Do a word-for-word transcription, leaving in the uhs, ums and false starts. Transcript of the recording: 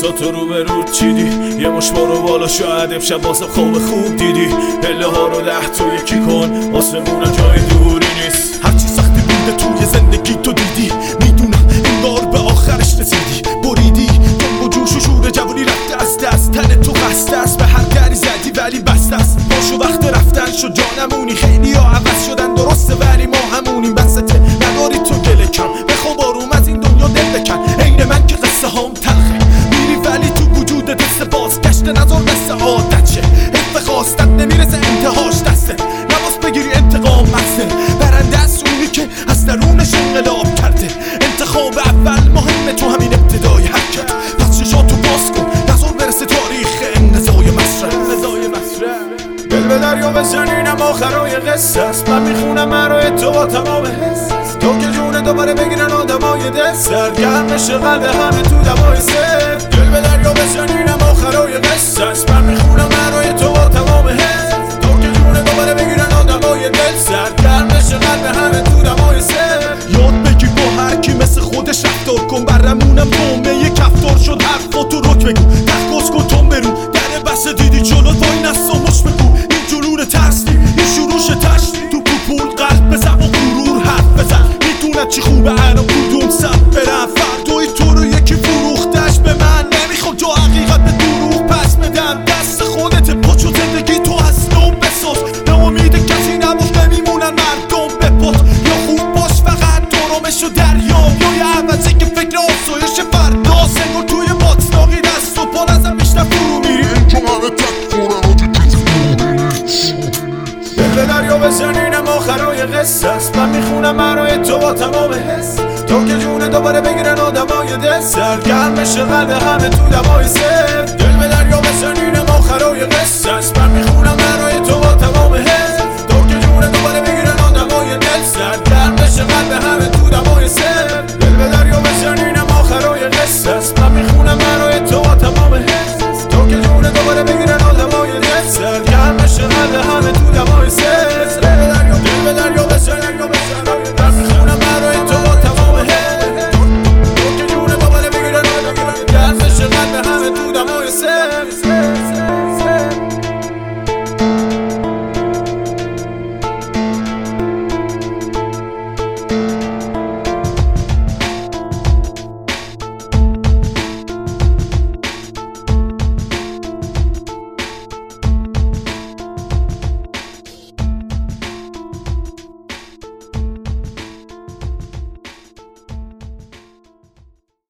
احساساتو رو به رود چیدی، یه مش بارو بالا شاید امشب واسه خواب خوب دیدی. پله ها رو ده تا یکی کن، آسمون جای دوری نیست. هرچی سختی بوده توی زندگی تو دیدی، میدونم این بار به آخرش رسیدی. بریدی جنب و جوش و شور جوانی رفته از دست، تن تو خسته است، به هر دری زدی ولی بسته است. باشو وقت رفتن شد جانمونی، خیلی ها عوض شدن درسته ولی ما همونیم. بسته نداری تو دل کم، بخواب آروم از این دنیا دل بکن. عین من که قصه هام تلخه، میری ولی تو وجود دست بازگشت نظر مثل عادت شه. حس خواستت نمیرسه انتهاش دسته، نباس بگیری انتقام مزه. برنده از اونی که از درونش انقلاب کرده. انتخاب اول مهمه تو همین ابتدای حرکت. پس چشاتو باز کن نظر برسه تاریخ انقضای مصرف. دل به دریا بزنینم آخرای قصه است. من میخونم برای تو با تمام حس. تو که جونه دوباره بگیرن آدمای دل، سرگرم بشه قلب همه تو دوای سر. دل به دریا بزنینم آخرای قصه است. من میخونم برای تو با تمام حس. تو که جونه دوباره بگیرن آدمای دل، سرگرم بشه قلب همه تو دوای سر. یاد بگی با هر کی مثل خودش رفتار کن. برمونم تومه کفتار شد حرفاتو رک بگو. تخت کن تون برو در بسته دیدی جلوت وای نست و مش بگو. این جنون ترسی این شروش تشتی، تو پول قلب بزن و غرور حرف بزن. میدونت چی خوبه الان کدوم سمت برم. فردای تو رو یکی فروختش به من، نمیخوام جو حقیقت به دروغ پس بدم. دست خودت پاچو زندگی تو از نو بساز. ناامید کسی نباش نمیمونن مردم بپاس. یا خوب باش فقط درامش و دریا، یا یه عوضی که فکر آسایش فردا. سنگو توی باکس ناقی دست و پا نزن بیشتر فرو میری. اینجا همه تک کنن و دل به دریا بزنینم آخرای قصه است. من میخونم برای تو با تمام حس. تو که جونه دوباره بگیرن آدمای دل، سرگرم بشه قلب همه تو دوای سر. دل به دریا بزنینم